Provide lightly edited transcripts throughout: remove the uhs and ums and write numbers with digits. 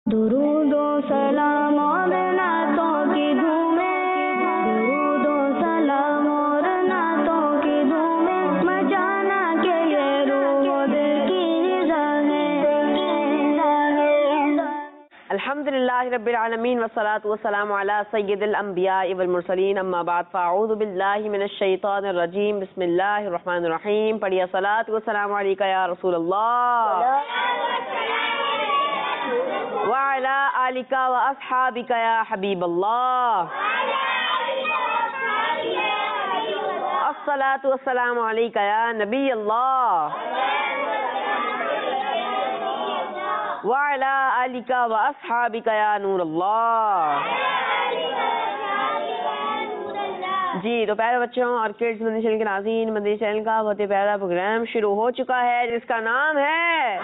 درود و سلام اور نعتوں کی دھومیں، درود و سلام اور نعتوں کی دھومیں مچانا کہ یہ روح و دل کی رضا ہے۔ الحمدللہ رب العالمین والصلاة والسلام علی سید الانبیاء والمرسلین، اما بعد فاعوذ باللہ من الشیطان الرجیم، بسم اللہ الرحمن الرحیم۔ پڑھیے الصلاۃ والسلام علیکہ یا رسول اللہ وعلی آلک واصحابک یا حبیب اللہ، الصلاۃ والسلام علیکہ یا نبی اللہ وعلی آلک واصحابک یا نور اللہ۔ جی تو پیارے بچوں اور کڈز مدنی چینل کے ناظرین، مدنی چینل کا بہت ہی پیارا پروگرام شروع ہو چکا ہے جس کا نام ہے،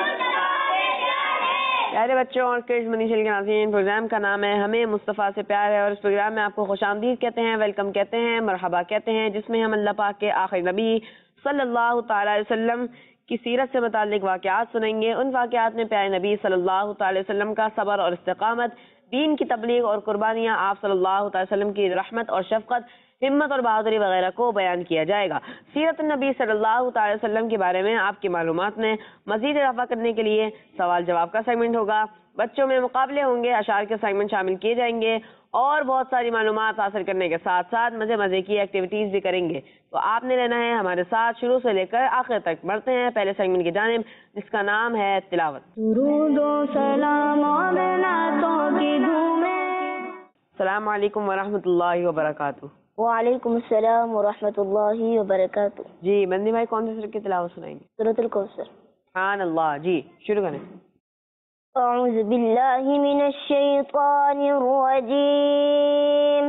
پیارے بچوں اور کڈز مدنی چینل کے ناظرین، پروگرام کا نام ہے ہمیں مصطفیٰ سے پیار ہے، اور اس پروگرام میں آپ کو خوش آمدید کہتے ہیں، ویلکم کہتے ہیں، مرحبا کہتے ہیں، جس میں ہم اللہ پاک کے آخری نبی صلی اللہ تعالی علیہ وسلم کی سیرت سے متعلق واقعات سنیں گے۔ ان واقعات میں پیارے نبی صلی اللہ تعالی وسلم کا صبر اور استقامت، دین کی تبلیغ اور قربانیاں، آپ صلی اللہ تعالی وسلم کی رحمت اور شفقت، ہمت اور بہادری وغیرہ کو بیان کیا جائے گا۔ سیرت النبی صلی اللہ تعالی وسلم کے بارے میں آپ کی معلومات میں مزید اضافہ کرنے کے لیے سوال جواب کا سیگمنٹ ہوگا، بچوں میں مقابلے ہوں گے، اشعار کے سیگمنٹ شامل کیے جائیں گے، اور بہت ساری معلومات حاصل کرنے کے ساتھ ساتھ مزے کی ایکٹیویٹیز بھی کریں گے۔ تو آپ نے رہنا ہے ہمارے ساتھ شروع سے لے کر آخر تک۔ بڑھتے ہیں پہلے سیگمنٹ کی جانب جس کا نام ہے تلاوت۔ درود و سلام اور نعتوں کی دھومیں۔ السلام علیکم ورحمۃ اللہ وبرکاتہ۔ وعلیکم السلام ورحمۃ اللہ وبرکاتہ۔ جی مندی بھائی کون سی سورت کی تلاوت سنائیں گے؟ سورۃ الکوثر۔ سبحان اللہ۔ جی شروع کریں۔ اعوذ باللہ من الشیطان الرجیم،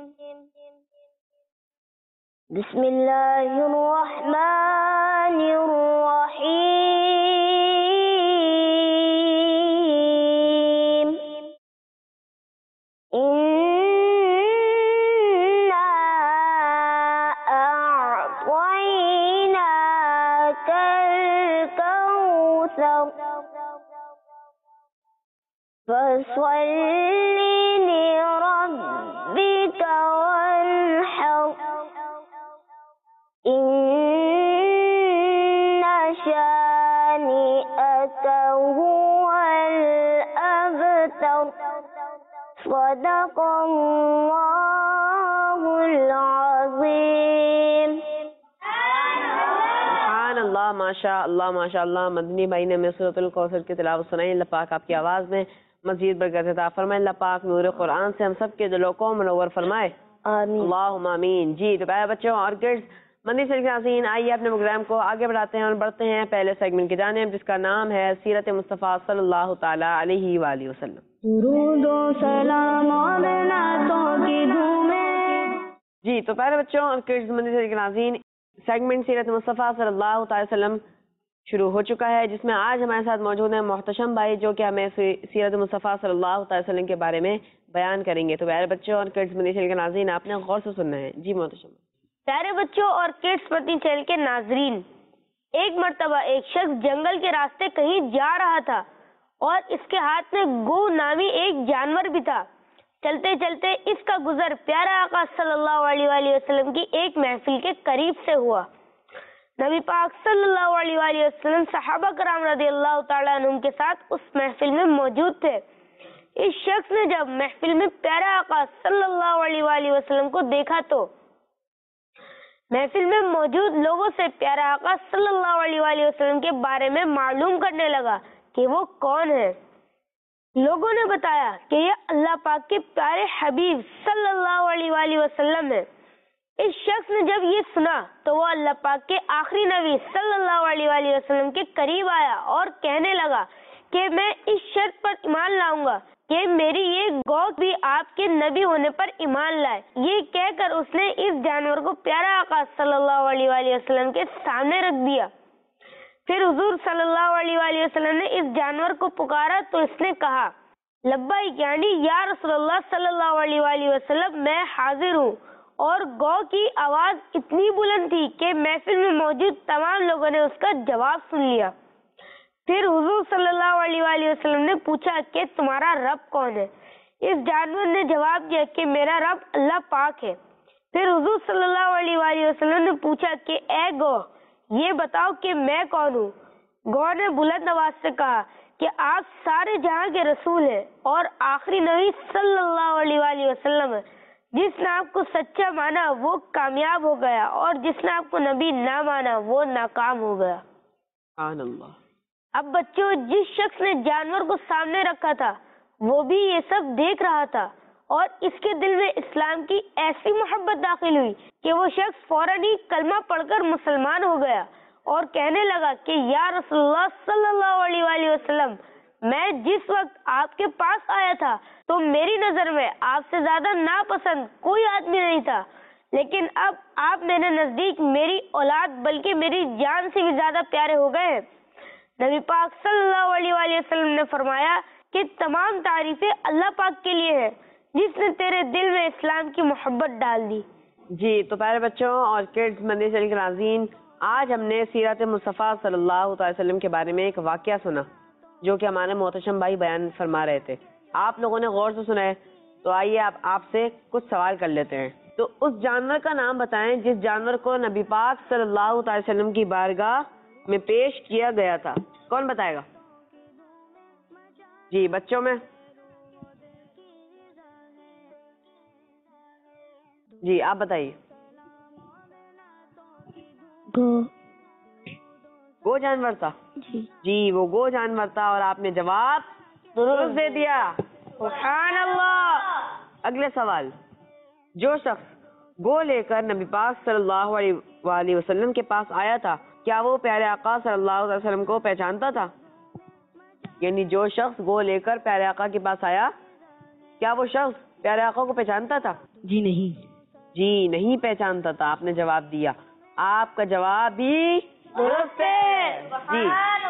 بسم اللہ الرحمن الرحیم، انا اعطیناک الکوثر فصل لربك وانحر إن شانئك هو الأبتر صدق الله العظيم۔ سبحان اللہ، ماشاء اللہ ماشاء اللہ۔ مدنی بھائی نے ہمیں سورۃ الکوثر کی تلاوت سنائی، اللہ پاک آپ کی آواز میں مزید برکت عطا فرمائے، اللہ پاک نور قرآن سے ہم سب کے دلوں کو منور فرمائے، آمین۔ اللہم آمین۔ جی تو پیارے بچوں اور کڈز مدنی چینل کے ناظرین، آئیے اپنے پروگرام کو آگے بڑھاتے ہیں اور بڑھتے ہیں پہلے سیگمنٹ کی جانب جس کا نام ہے سیرت مصطفیٰ صلی اللہ تعالی علیہ وآلہ وسلم۔ درود و سلام اور نعتوں کی دھومیں۔ جی تو پیارے بچوں اور کڈز مدنی چینل کے ناظرین، سیگمنٹ سیرت مصطفیٰ صلی اللہ تعالی وسلم شروع ہو چکا ہے، جس میں آج ہمارے ساتھ موجود ہیں محتشم بھائی جو کہ ہمیں سیرت مصطفیٰ صلی اللہ تعالی وسلم کے بارے میں بیان کریں گے۔ تو پیارے بچوں اور کڈز مدنی چینل کے ناظرین، آپ نے غور سے سننا ہے۔ جی محتشم۔ پیارے بچوں اور کڈس مدنی چینل کے ناظرین، ایک مرتبہ ایک شخص جنگل کے راستے کہیں جا رہا تھا اور اس کے ہاتھ میں گو نامی ایک جانور بھی تھا۔ چلتے چلتے اس کا گزر پیارا آقا صلی اللہ علیہ وآلہ وسلم کی ایک محفل کے قریب سے ہوا۔ نبی پاک صلی اللہ علیہ وآلہ وسلم صحابہ کرام رضی اللہ تعالیٰ عنہم کے ساتھ اس محفل میں موجود تھے۔ اس شخص نے جب محفل میں پیارا آقا صلی اللہ علیہ وآلہ وسلم کو دیکھا تو محفل میں موجود لوگوں سے پیارا آقا صلی اللہ علیہ وآلہ وسلم کے بارے میں معلوم کرنے لگا کہ وہ کون ہے۔ لوگوں نے بتایا کہ یہ اللہ پاک کے پیارے حبیب صلی اللہ علیہ وآلہ وسلم ہے۔ اس شخص نے جب یہ سنا تو وہ اللہ پاک کے آخری نبی صلی اللہ علیہ وآلہ وسلم کے قریب آیا اور کہنے لگا کہ میں اس شرط پر ایمان لاؤں گا کہ میری یہ گو بھی آپ کے نبی ہونے پر ایمان لائے۔ یہ کہہ کر اس نے اس جانور کو پیارا آقا صلی اللہ علیہ وآلہ وسلم کے سامنے رکھ دیا۔ پھر حضور صلی اللہ علیہ وآلہ وسلم نے اس جانور کو پکارا تو اس نے کہا لبیک، یعنی یا رسول اللہ صلی اللہ علیہ وآلہ وسلم میں حاضر ہوں۔ اور گو کی آواز اتنی بلند تھی کہ محفل میں موجود تمام لوگوں نے اس کا جواب سن لیا۔ پھر حضور صلی اللہ علیہ وآلہ وسلم نے پوچھا کہ تمہارا رب کون ہے؟ اس جانور نے جواب دیا کہ میرا رب اللہ پاک ہے۔ پھر حضور صلی اللہ علیہ وآلہ وسلم نے پوچھا کہ اے گوہ، یہ بتاؤ کہ میں کون ہوں؟ گوہ نے بلند آواز سے کہا کہ آپ سارے جہاں کے رسول ہیں اور آخری نبی صلی اللہ علیہ وآلہ وسلم ہے۔ جس نے آپ کو سچا مانا وہ کامیاب ہو گیا اور جس نے آپ کو نبی نہ مانا وہ ناکام ہو گیا۔ سبحان اللہ۔ اب بچوں، جس شخص نے جانور کو سامنے رکھا تھا وہ بھی یہ سب دیکھ رہا تھا اور اس کے دل میں اسلام کی ایسی محبت داخل ہوئی کہ وہ شخص فوراً ہی کلمہ پڑھ کر مسلمان ہو گیا اور کہنے لگا کہ یا رسول اللہ صلی اللہ علیہ وآلہ وسلم، میں جس وقت آپ کے پاس آیا تھا تو میری نظر میں آپ سے زیادہ ناپسند کوئی آدمی نہیں تھا، لیکن اب آپ میرے نزدیک میری اولاد بلکہ میری جان سے بھی زیادہ پیارے ہو گئے ہیں۔ نبی پاک صلی اللہ علیہ وآلہ وسلم نے فرمایا کہ تمام تعریفیں اللہ پاک کے لیے ہیں جس نے تیرے دل میں اسلام کی محبت ڈال دی۔ جی تو پیارے بچوں اور کڈز مدنی چینل کے ناظرین، آج ہم نے سیرت مصطفیٰ صلی اللہ تعالی وسلم کے بارے میں ایک واقعہ سنا جو کہ ہمارے محتشم بھائی بیان فرما رہے تھے۔ آپ لوگوں نے غور سے سنا ہے، تو آئیے آپ سے کچھ سوال کر لیتے ہیں۔ تو اس جانور کا نام بتائیں جس جانور کو نبی پاک صلی اللہ تعالی وسلم کی بارگاہ میں پیش کیا گیا تھا۔ کون بتائے گا؟ جی بچوں میں، جی آپ بتائیے۔ گو جانور تھا؟ جی وہ گو جانور تھا اور آپ نے جواب درست دے دیا۔ سبحان اللہ۔ اگلے سوال، جو شخص گو لے کر نبی پاک صلی اللہ علیہ وآلہ وسلم کے پاس آیا تھا کیا وہ پیارے آقا صلی اللہ علیہ وسلم کو پہچانتا تھا؟ یعنی جو شخص گو لے کر پیارے آقا کے پاس آیا کیا وہ شخص پیارے آقا کو پہچانتا تھا؟ جی نہیں۔ جی نہیں پہچانتا تھا، آپ نے جواب دیا۔ آپ کا جواب بھی درست ہے۔ جی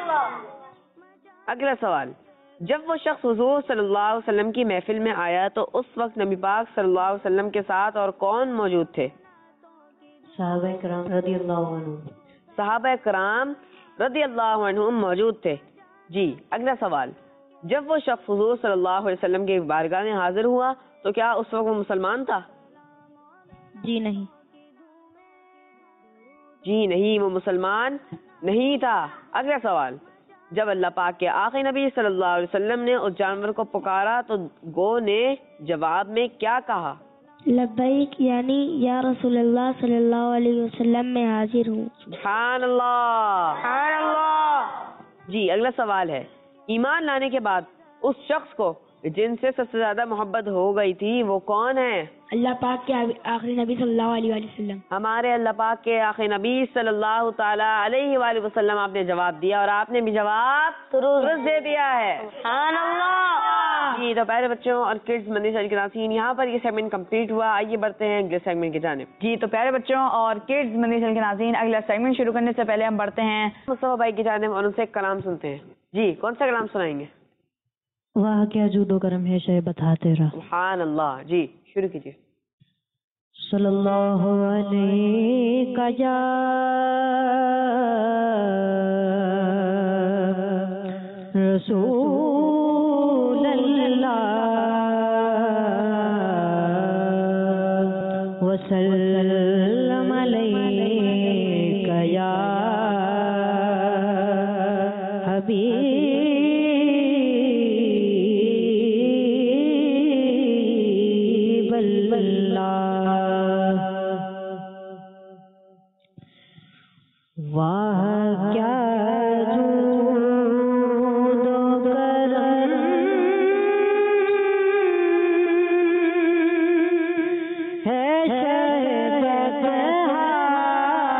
اگلا سوال، جب وہ شخص حضور صلی اللہ علیہ وسلم کی محفل میں آیا تو اس وقت نبی پاک صلی اللہ علیہ وسلم کے ساتھ اور کون موجود تھے؟ صحابہ کرام رضی اللہ عنہم۔ صحابہ کرام رضی اللہ عنہم موجود تھے۔ جی اگلا سوال، جب وہ شخص حضور صلی اللہ علیہ وسلم کے بارگاہ میں حاضر ہوا تو کیا اس وقت وہ مسلمان تھا؟ جی نہیں۔ جی نہیں، وہ مسلمان نہیں تھا۔ اگلا سوال، جب اللہ پاک کے آخری نبی صلی اللہ علیہ وسلم نے اس جانور کو پکارا تو گو نے جواب میں کیا کہا؟ لبیک، یعنی یا رسول اللہ صلی اللہ علیہ وسلم میں حاضر ہوں۔ سبحان اللہ، سبحان اللہ۔ جی اگلا سوال ہے، ایمان لانے کے بعد اس شخص کو جن سے سب سے زیادہ محبت ہو گئی تھی وہ کون ہے؟ اللہ پاک کے آخری نبی صلی اللہ علیہ وآلہ وسلم۔ ہمارے اللہ پاک کے آخری نبی صلی اللہ تعالی علیہ وآلہ وسلم۔ آپ نے جواب دیا اور آپ نے بھی جواب درست دے دیا ہے۔ سبحان اللہ۔ جی تو پیارے بچوں اور کڈز مدنی چینل کے ناظرین، یہاں پر یہ سیگمنٹ کمپلیٹ ہوا۔ آئیے بڑھتے ہیں اگلے سیگمنٹ کی جانب۔ جی تو پیارے بچوں اور کڈز مدنی چینل کے ناظرین، اگلا سیگمنٹ شروع کرنے سے پہلے ہم بڑھتے ہیں مصطفیٰ بھائی کی جانب اور ان سے ایک کلام سنتے ہیں۔ جی کون سا کلام سنائیں گے؟ واہ کیا جود و کرم ہے شے بتاتے رہا۔ سبحان اللہ۔ جی شروع کیجیے۔ صلی اللہ علیہ یا رسول اللہ وسلم علیہ یا حبیب اللہ۔ واہ کیا جود و کرم ہے شے بتہا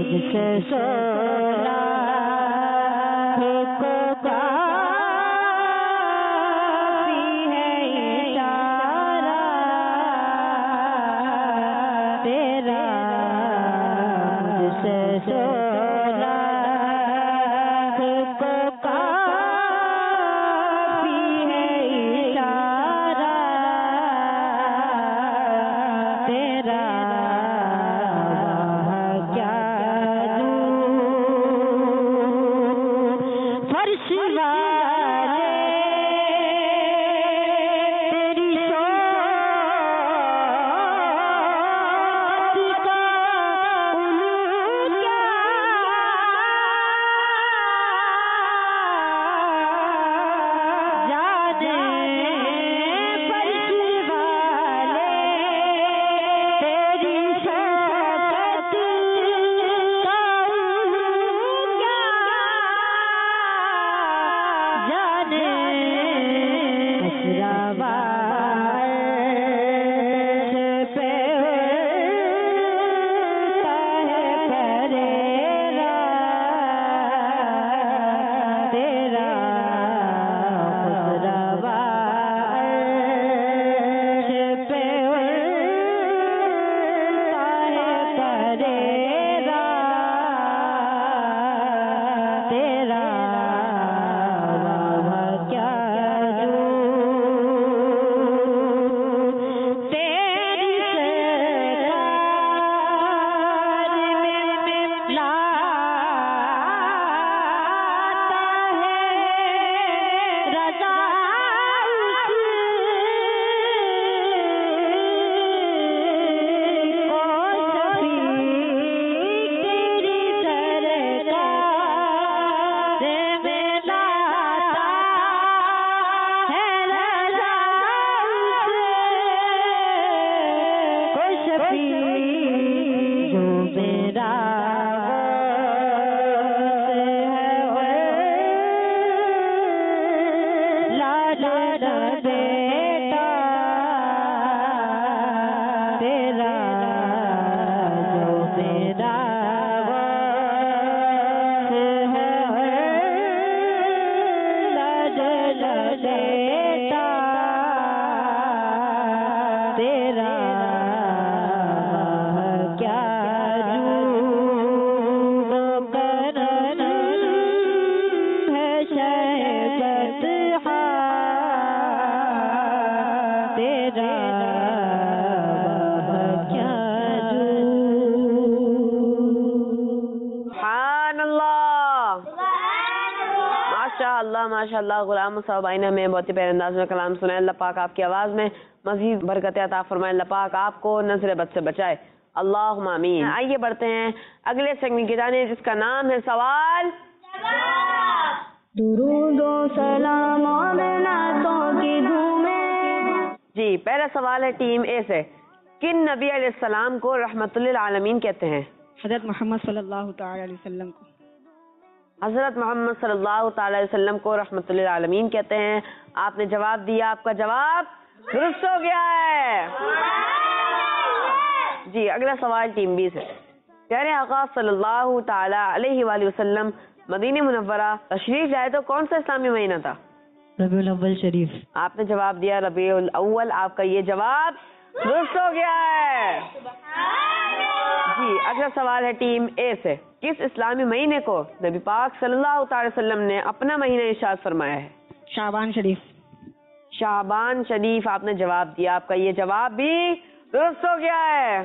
ماشاءاللہ غلام صاحب بھائی نے ہمیں بہت ہی پیارے انداز میں کلام سنایا. اللہ پاک آپ کی آواز میں مزید برکت عطا فرمائے. اللہ پاک آپ کو نظر بد سے بچائے. اللہم آمین. آئیے بڑھتے ہیں اگلے سیگمنٹ کی جانب جس کا نام ہے سوال درود و سلام اور نعتوں کی دھومیں. جی پہلا سوال ہے ٹیم اے سے. کن نبی علیہ السلام کو رحمت للعالمین کہتے ہیں؟ حضرت محمد صلی اللہ تعالی علیہ وسلم کو. حضرت محمد صلی اللہ تعالی علیہ وسلم کو رحمت للعالمین کہتے ہیں. آپ نے جواب دیا, آپ کا جواب درست ہو گیا ہے. جی اگلا سوال ٹیم بی سے. پیارے آقا صلی اللہ تعالی علیہ وآلہ وسلم مدینہ منورہ تشریف لائے تو کون سا اسلامی مہینہ تھا؟ ربیع الاول شریف. آپ نے جواب دیا ربیع الاول. آپ کا یہ جواب درست ہو گیا ہے. جی اگلا سوال ہے ٹیم اے سے. کس اسلامی مہینے کو نبی پاک صلی اللہ تعالی وسلم نے اپنا مہینہ ارشاد فرمایا ہے؟ شعبان شریف. شعبان شریف. آپ نے جواب دیا, آپ کا یہ جواب بھی درست ہو گیا ہے.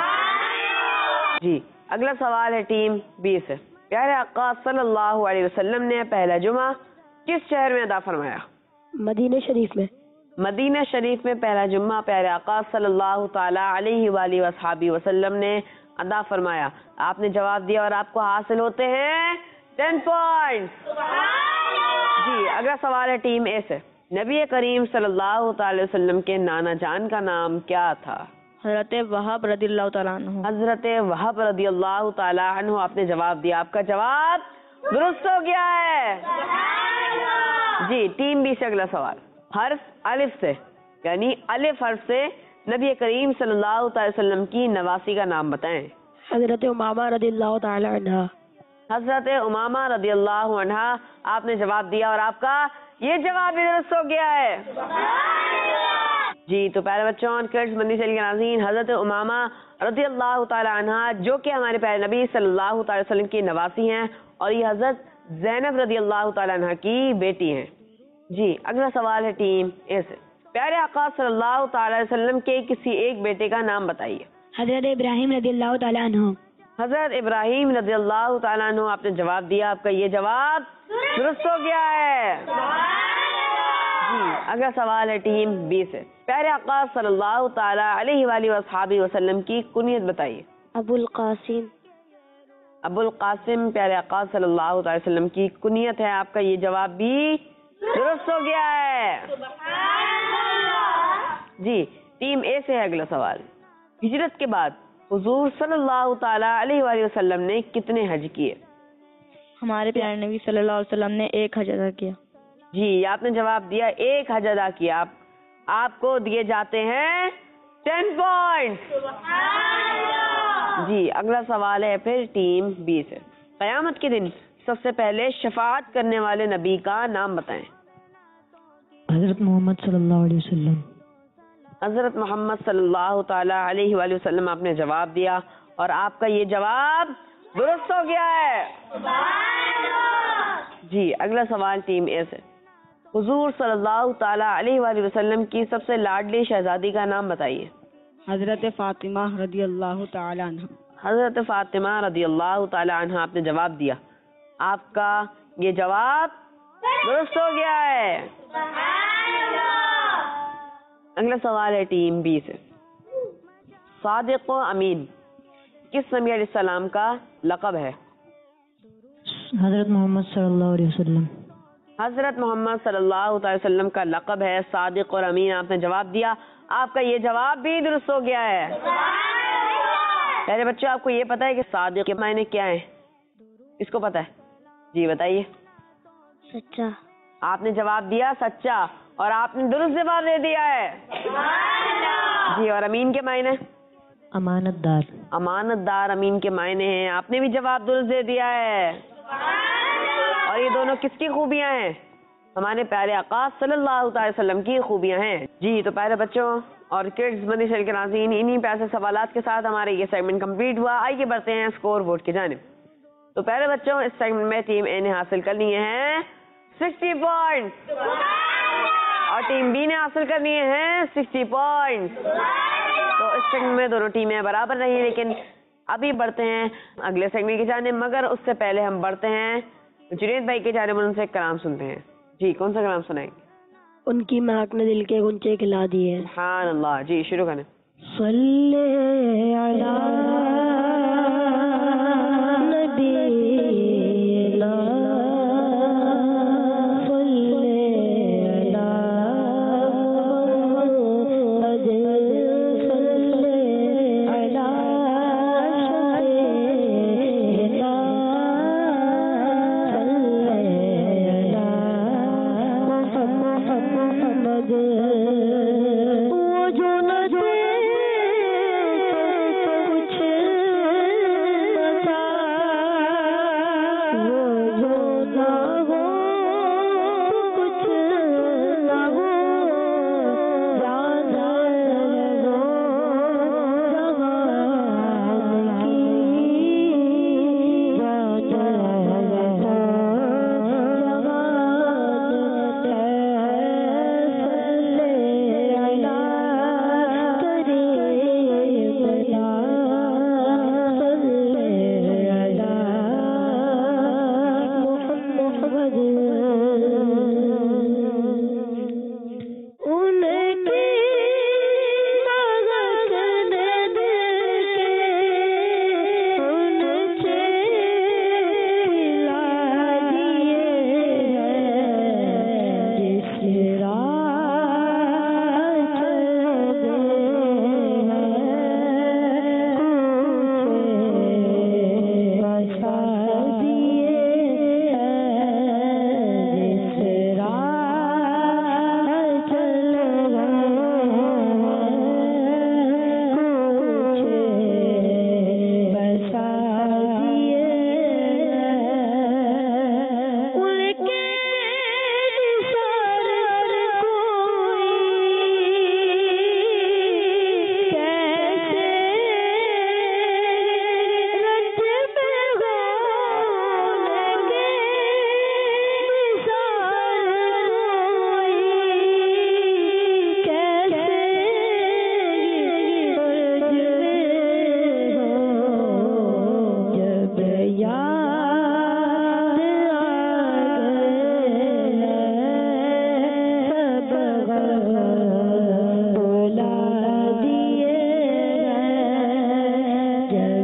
جی اگلا سوال ہے ٹیم بی سے. پیارے آقا صلی اللہ علیہ وسلم نے پہلا جمعہ کس شہر میں ادا فرمایا؟ مدینہ شریف میں. مدینہ شریف میں پہلا جمعہ پیارے آقا صلی اللہ تعالی علیہ وآلہ وصحابہ وسلم نے ادا فرمایا. آپ نے جواب دیا اور آپ کو حاصل ہوتے ہیں 10 پوائنٹس. جی اگلا سوال ہے ٹیم اے سے. نبی کریم صلی اللہ تعالی وسلم کے نانا جان کا نام کیا تھا؟ حضرت وہب رضی اللہ تعالیٰ عنہ. حضرت وہب رضی اللہ تعالی عنہ. آپ نے جواب دیا, آپ کا جواب درست ہو گیا ہے. جی ٹیم بی سے اگلا سوال. حرف الف سے یعنی الف حرف سے نبی کریم صلی اللہ تعالی وسلم کی نواسی کا نام بتائیں. حضرت امامہ رضی اللہ تعالی عنہ. حضرت امامہ رضی اللہ عنہا. آپ نے جواب دیا اور آپ کا یہ جواب بھی درست ہو گیا ہے. جی تو پیارے بچوں اور کڈس مدنی چینل کے ناظرین، حضرت امامہ رضی اللہ تعالی عنہا جو کہ ہمارے پیارے نبی صلی اللہ تعالی وسلم کی نواسی ہیں، اور یہ حضرت زینب رضی اللہ تعالی عنہ کی بیٹی ہیں. جی اگلا سوال ہے ٹیم اے سے. پیارے آقا صلی اللہ تعالی وسلم کے کسی ایک بیٹے کا نام بتائیے. حضرت ابراہیم رضی اللہ تعالی عنہ. حضرت ابراہیم رضی اللہ تعالیٰ عنہ. آپ نے جواب دیا، آپ کا یہ جواب درست ہو گیا ہے. جی اگلا سوال ہے ٹیم بی سے. پیارے آقا صلی اللہ تعالیٰ علیہ وآلہ وصحابہ وسلم کی کنیت بتائیے. ابو القاسم. ابو القاسم پیارے آقا صلی اللہ تعالی وسلم کی کنیت ہے. آپ کا یہ جواب بھی درست ہو گیا ہے. جی ٹیم اے سے ہے اگلا سوال. ہجرت کے بعد حضور صلی اللہ تعالیٰ علیہ وآلہ وسلم نے کتنے حج کیے؟ ہمارے پیارے نبی صلی اللہ علیہ وسلم نے 1 حج ادا کیا. جی آپ نے جواب دیا 1 حج ادا کیا. آپ کو دیے جاتے ہیں 10 پوائنٹس. جی اگلا سوال ہے پھر ٹیم بی سے. قیامت کے دن سب سے پہلے شفاعت کرنے والے نبی کا نام بتائیں. حضرت محمد صلی اللہ علیہ وسلم. حضرت محمد صلی اللہ تعالیٰ علیہ وآلہ وسلم. آپ نے جواب دیا اور آپ کا یہ جواب درست ہو گیا ہے. جی اگلا سوال ٹیم اے سے. حضور صلی اللہ تعالیٰ علیہ وآلہ وسلم کی سب سے لاڈلی شہزادی کا نام بتائیے. حضرت فاطمہ رضی اللہ تعالی عنہ. حضرت فاطمہ رضی اللہ تعالی عنہ. آپ نے جواب دیا، آپ کا یہ جواب درست ہو گیا ہے. اگلا سوال ہے ٹیم بی سے. صادق و امین کس نبی علیہ السلام کا لقب ہے؟ حضرت محمد صلی اللہ علیہ وسلم. حضرت محمد صلی اللہ تعالی وسلم کا لقب ہے صادق اور امین. آپ نے جواب دیا، آپ کا یہ جواب بھی درست ہو گیا ہے. میرے بچوں آپ کو یہ پتا ہے کہ صادق کے معنی کیا ہیں؟ اس کو پتا ہے؟ جی بتائیے. سچا. آپ نے جواب دیا سچا اور آپ نے درست جواب دے دیا ہے. جی اور امین کے معنی؟ امانت دار. امانت دار امین کے معنی ہیں. آپ نے بھی جواب درست دے دیا ہے. اور یہ دونوں کس کی خوبیاں ہیں؟ ہمارے پیارے آقا صلی اللہ تعالی وسلم کی خوبیاں ہیں. جی تو پیارے بچوں اور کڈز مدنی چینل کے ناظرین، انہی پیارے سوالات کے ساتھ ہمارے یہ سیگمنٹ کمپلیٹ ہوا. آئیے بڑھتے ہیں اسکور بورڈ کی جانب. تو پیارے بچوں اس سیگمنٹ میں ٹیم اے نے حاصل کر لیے ہیں 60 پوائنٹس اور ٹیم بی نے حاصل کر لیے ہیں 60 پوائنٹس. تو اس سیگمنٹ میں دونوں ٹیمیں برابر رہی، لیکن ابھی بڑھتے ہیں اگلے سیگمنٹ کی جانب. مگر اس سے پہلے ہم بڑھتے ہیں جنید بھائی کی جانب، ان سے ایک کلام سنتے ہیں. جی کون سا کلام سنائیں گے؟ ان کی مہک نے دل کے گنچے کھلا دیے. سبحان اللہ. جی شروع کریں. صلی علی نبینا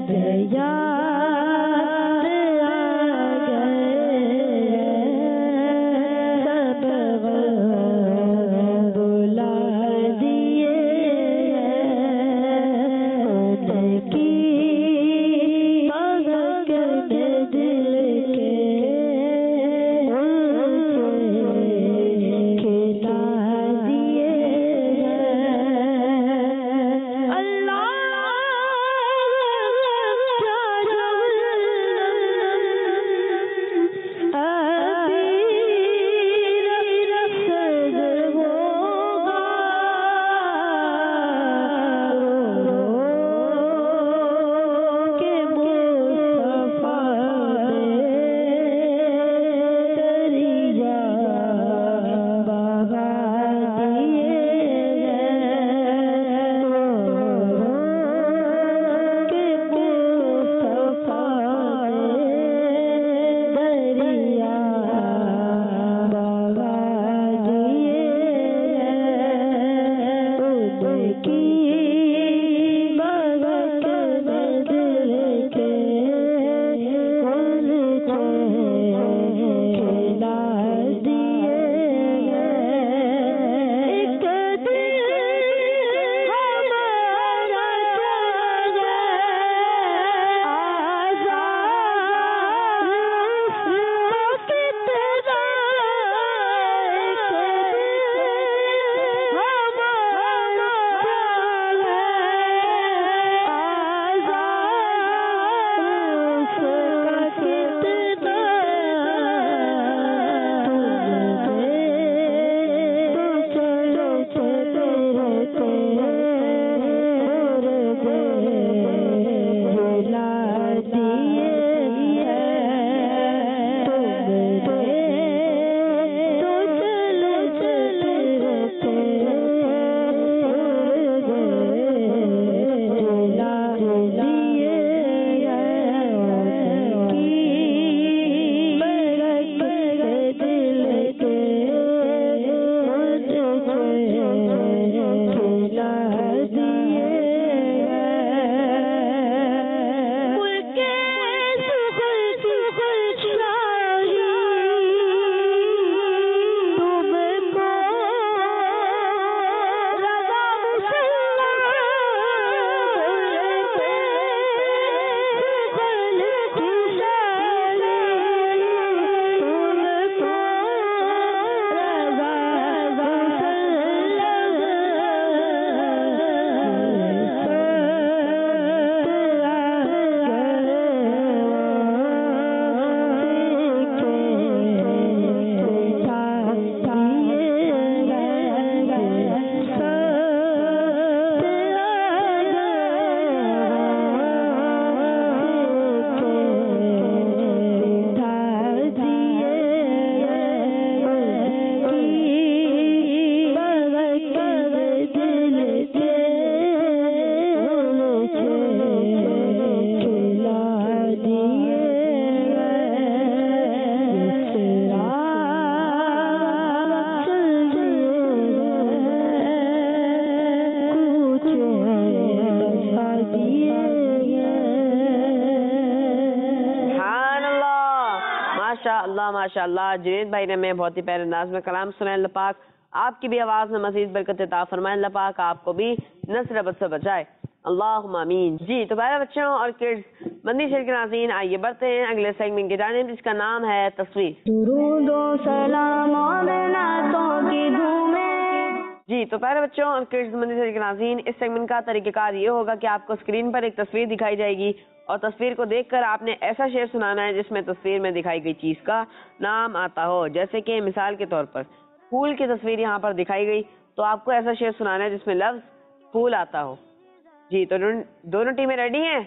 माशाअल्लाह जुनैद भाई ने हमें बहुत ही प्यारे अंदाज में कलाम सुनाया। अल्लाह पाक आपकी भी आवाज़ में मज़ीद बरकत अता फरमाए। अल्लाह पाक आपको भी नस्र बद से बचाए, अल्लाहुम्मा आमीन। जी तो प्यारे बच्चों और किड्स मदनी शरीफ के नाज़रीन, आइए बढ़ते हैं अगले सेगमेंट की जानिब जिसका नाम है तस्वीर। दुरूद व सलाम और नातों की धूमें। जी तो प्यारे बच्चों और किड्स मदनी शरीफ के नाज़रीन, इस सेगमेंट का तरीक़ाकार ये होगा कि आपको स्क्रीन पर एक तस्वीर दिखाई जाएगी और तस्वीर को देखकर आपने ऐसा शेर सुनाना है जिसमें तस्वीर में दिखाई गई चीज का नाम आता हो। जैसे कि मिसाल के तौर पर फूल की तस्वीर यहाँ पर दिखाई गई तो आपको ऐसा शेर सुनाना है जिसमें लफ्ज फूल आता हो। जी तो दोनों टीमें रेडी हैं?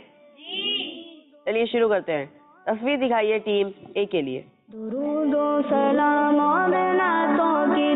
चलिए शुरू करते हैं। तस्वीर दिखाइए टीम ए के लिए। दुरूद व सलाम और नातों की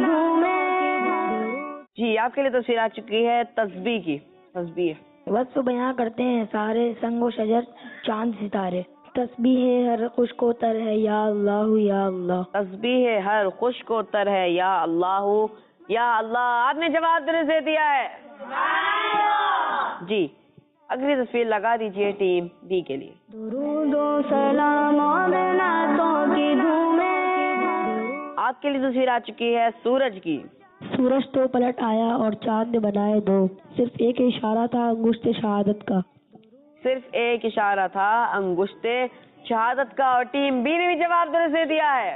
धूमें। जी आपके लिए तस्वीर आ चुकी है तस्बीह की। तस्बीह वस्फ बयां करते हैं सारे संगो शजर चांद सितारे। तस्बीह है हर खुशकोतर है या अल्लाह या अल्लाह। तस्बीह है हर खुशकोतर है या अल्लाह या अल्लाह। आपने जवाब दुरुस्त दे दिया है। जी اگلی تصویر لگا دیجیے ٹیم بی کے لیے. درود و سلام اور نعتوں کی دھومیں. آپ کے لیے تصویر آ چکی ہے سورج کی. سورج تو پلٹ آیا اور چاند نے بنائے دو، صرف ایک اشارہ تھا انگشت شہادت کا. صرف ایک اشارہ تھا انگشت شہادت کا، اور ٹیم بی نے بھی جواب درست دے دیا ہے.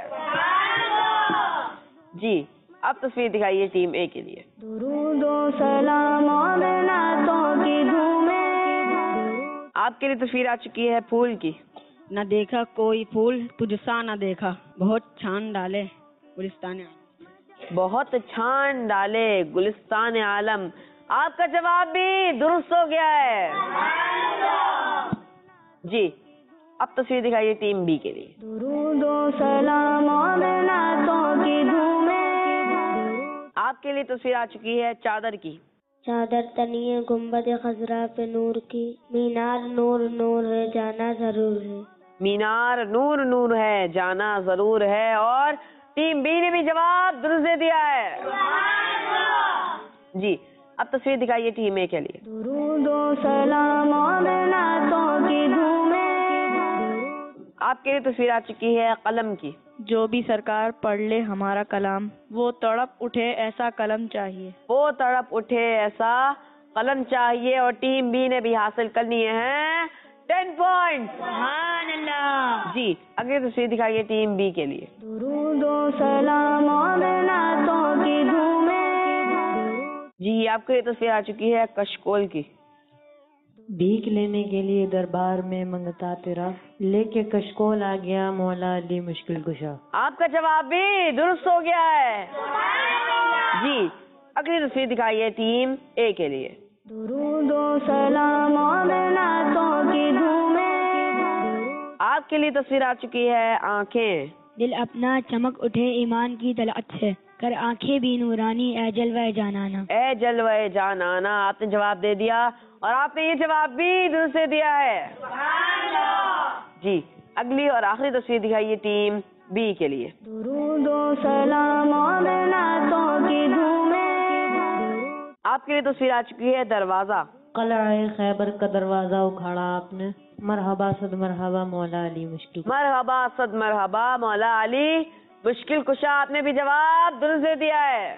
جی اب تصویر دکھائیے ٹیم اے کے لیے. درود و سلام اور نعتوں کی دھومیں. آپ کے لیے تصویر آ چکی ہے پھول کی. نہ دیکھا کوئی پھول تجھ سا نہ دیکھا، بہت چھان ڈالے گلستان عالم. بہت چھان ڈالے گلستان عالم. آپ کا جواب بھی درست ہو گیا ہے. جی اب تصویر دکھائیے ٹیم بی کے لیے. درود و سلام اور نعتوں کی دھومیں. آپ کے لیے تصویر آ چکی ہے چادر کی. چادر تنی گنبد خضرا پہ نور کی، مینار نور نور ہے جانا ضرور ہے. مینار نور نور ہے جانا ضرور ہے، اور ٹیم بی نے بھی جواب درست دے دیا ہے. جی اب تصویر دکھائیے ٹیم اے کے لیے. درود و سلام اور نعتوں کی دھومیں. آپ کے لیے تصویر آ چکی ہے قلم کی. جو بھی سرکار پڑھ لے ہمارا کلام، وہ تڑپ اٹھے ایسا قلم چاہیے. وہ تڑپ اٹھے ایسا قلم چاہیے، اور ٹیم بی نے بھی حاصل کر لیے ہیں 10 پوائنٹ. سبحان اللہ. جی اگلی تصویر دکھائیے ٹیم بی کے لیے. درود و سلام اور نعتوں کی دھومیں. جی آپ کے لیے تصویر آ چکی ہے کشکول کی. بھیک لینے کے لیے دربار میں منگتا تیرا، لے کے کشکول آ گیا مولا علی مشکل کشا. آپ کا جواب بھی درست ہو گیا ہے. جی اگلی تصویر دکھائیے ٹیم اے کے لیے. درود و سلام اور نعتوں کی دھومیں. آپ کے لیے تصویر آ چکی ہے آنکھیں. دل اپنا چمک اٹھے ایمان کی طلعت سے، کر آنکھیں بھی نورانی اے جلوہ جانانا. اے جلوہ جانانا. آپ نے جواب دے دیا، اور آپ نے یہ جواب بھی درست دے دیا ہے. جی اگلی اور آخری تصویر دکھائیے ٹیم بی کے لیے. درود و سلام اور نعتوں کی دھومیں. آپ کے لیے تصویر آ چکی ہے دروازہ. قلعہ خیبر کا دروازہ اکھاڑا آپ نے، مرحبا صد مرحبا مولا علی مشکل. مرحبا صد مرحبا مولا علی مشکل کشا. آپ نے بھی جواب درست دے دیا ہے.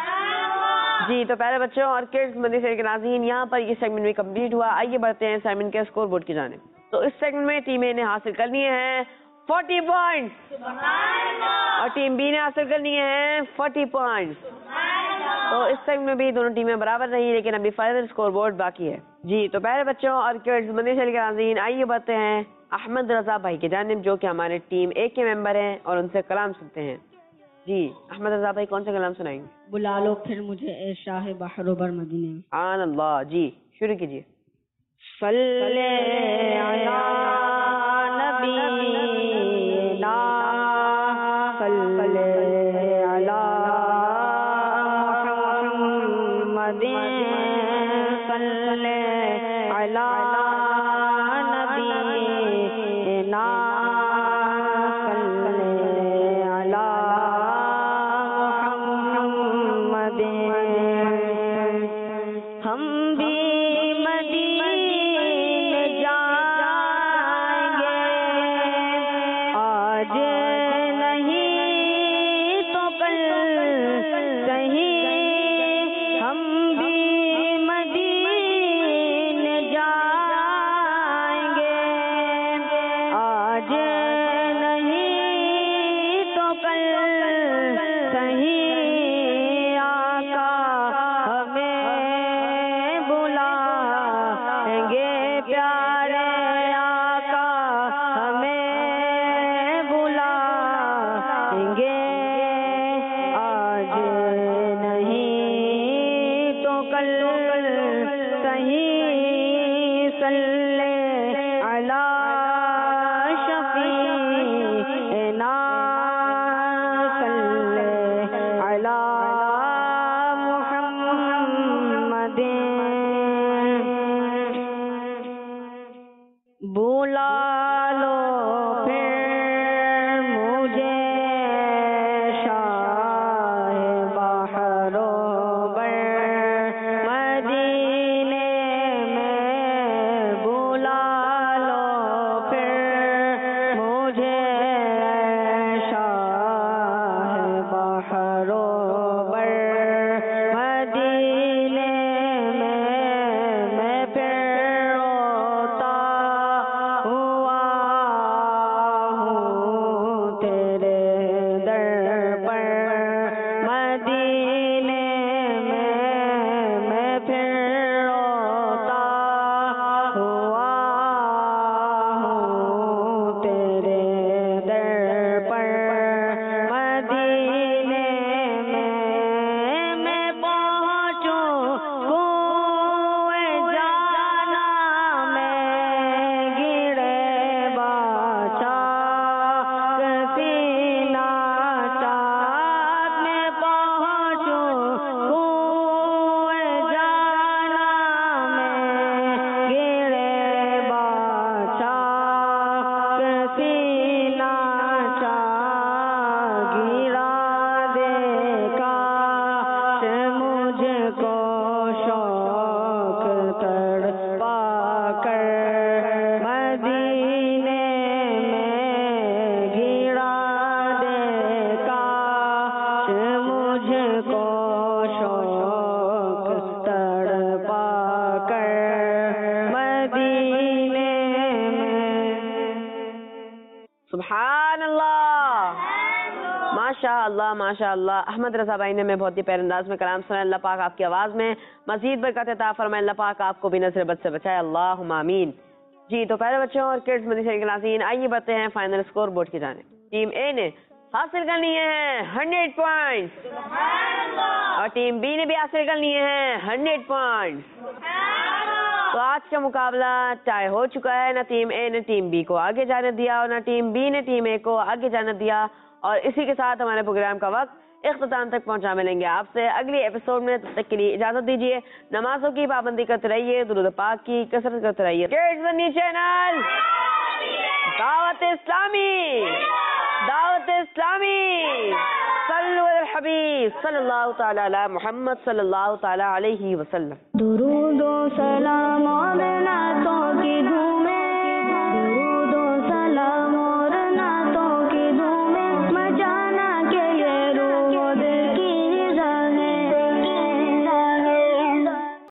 جی تو پہلے بچوں اور کڈز مدرسے کے ناظرین، یہاں پر یہ سیگمنٹ بھی کمپلیٹ ہوا. آئیے بڑھتے ہیں سیگمنٹ کے اسکور بورڈ کی جانب. تو اس سیگمنٹ میں ٹیم اے نے حاصل کر لیے ہیں 40 پوائنٹس، اور ٹیم بی نے حاصل کر لیے ہیں 40 پوائنٹس. تو اس سیگمنٹ میں بھی دونوں ٹیمیں برابر رہی، لیکن ابھی فائنل اسکور بورڈ باقی ہے. جی تو پہلے بچوں اور کڈز مدرسے کے ناظرین، آئیے بڑھتے ہیں احمد رضا بھائی کی جانب، جو کہ ہمارے ٹیم اے کے ممبر ہیں، اور ان سے کلام سنتے ہیں. جی احمد رضا بھائی کون سے کلام سنائیں گے؟ بلا لو پھر مجھے اے شاہ بحر و بر مدینے میں. سبحان اللہ. جی شروع کیجیے. صلی علی نبینا صلی علی محمد صلی علی نبینا صلی علی محمد. ہم بھی مدینے جائیں گے آج نہیں تو کل کہیں. ہم بھی مدینے جائیں گے آج نہیں تو کل کہیں. آقا ہمیں بلائیں گے پیارے آقا ہمیں بلائیں گے آج نہیں تو کل کہیں. صلی علی شفیعنا صلی علی محمد. بلا لو پھر مجھے شاہ بحر و بر مدینے میں سبحان اللہ، ماشاء اللہ ماشاء اللہ. احمد رضا بھائی نے ہمیں بہت ہی پیارے انداز میں کلام سنا. اللہ پاک آپ کی آواز میں مزید برکت عطا فرمائے. اللہ پاک آپ کو بھی نظر بد سے بچائے. اللہم آمین. جی تو پیارے بچوں اور کڈز مدنی چینل کے ناظرین، آئیے بڑھتے ہیں فائنل اسکور بورڈ کی جانب. ٹیم اے نے حاصل کر لیے ہیں 100 پوائنٹس اور ٹیم بی نے بھی حاصل کر لیے ہیں 100 پوائنٹس. تو آج کا مقابلہ طے ہو چکا ہے. نہ ٹیم اے نے ٹیم بی کو آگے جانے دیا اور نہ ٹیم بی نے ٹیم اے کو آگے جانے دیا. اور اسی کے ساتھ ہمارے پروگرام کا وقت اختتام تک پہنچا. ملیں گے آپ سے اگلی ایپیسوڈ میں. تب تک کے لیے اجازت دیجیے. نمازوں کی پابندی کرتے رہیے، درود پاک کی کثرت کرتے رہیے. کڈز مدنی چینل، دعوت اسلامی، دعوت اسلامی، صلو علی الحبیب صلی اللہ تعالی علی محمد صلی اللہ تعالی علیہ وسلم. درود و سلام اور نعتوں